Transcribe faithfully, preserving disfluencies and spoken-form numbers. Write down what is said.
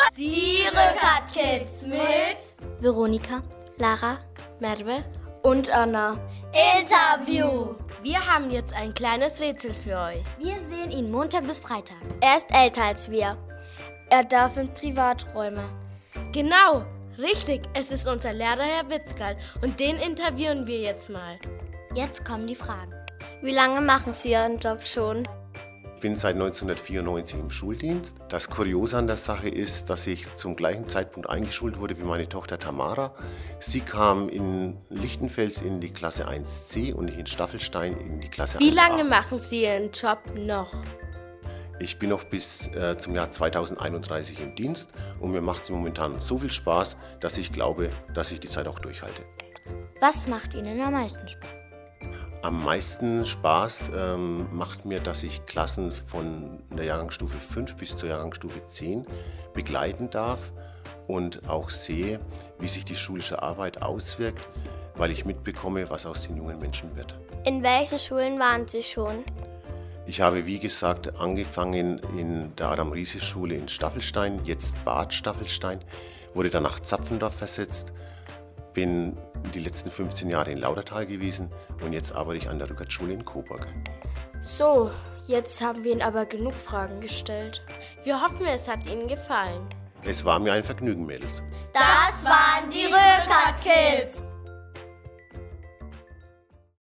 Die Rückert-Kids mit Veronika, Lara, Merve und Anna. Interview. Wir haben jetzt ein kleines Rätsel für euch. Wir sehen ihn Montag bis Freitag. Er ist älter als wir. Er darf in Privaträume. Genau, richtig. Es ist unser Lehrer, Herr Witzgal. Und den interviewen wir jetzt mal. Jetzt kommen die Fragen. Wie lange machen Sie Ihren Job schon? Ich bin seit neunzehnhundertvierundneunzig im Schuldienst. Das Kuriose an der Sache ist, dass ich zum gleichen Zeitpunkt eingeschult wurde wie meine Tochter Tamara. Sie kam in Lichtenfels in die Klasse eins C und ich in Staffelstein in die Klasse Wie eins A. lange machen Sie Ihren Job noch? Ich bin noch bis äh, zum Jahr zweitausendeinunddreißig im Dienst und mir macht es momentan so viel Spaß, dass ich glaube, dass ich die Zeit auch durchhalte. Was macht Ihnen am meisten Spaß? Am meisten Spaß ähm, macht mir, dass ich Klassen von der Jahrgangsstufe fünf bis zur Jahrgangsstufe zehn begleiten darf und auch sehe, wie sich die schulische Arbeit auswirkt, weil ich mitbekomme, was aus den jungen Menschen wird. In welchen Schulen waren Sie schon? Ich habe, wie gesagt, angefangen in der Adam-Riese-Schule in Staffelstein, jetzt Bad Staffelstein, wurde dann nach Zapfendorf versetzt, bin die letzten fünfzehn Jahre in Lautertal gewesen und jetzt arbeite ich an der Rückert-Schule in Coburg. So, jetzt haben wir Ihnen aber genug Fragen gestellt. Wir hoffen, es hat Ihnen gefallen. Es war mir ein Vergnügen, Mädels. Das waren die Rückert-Kids.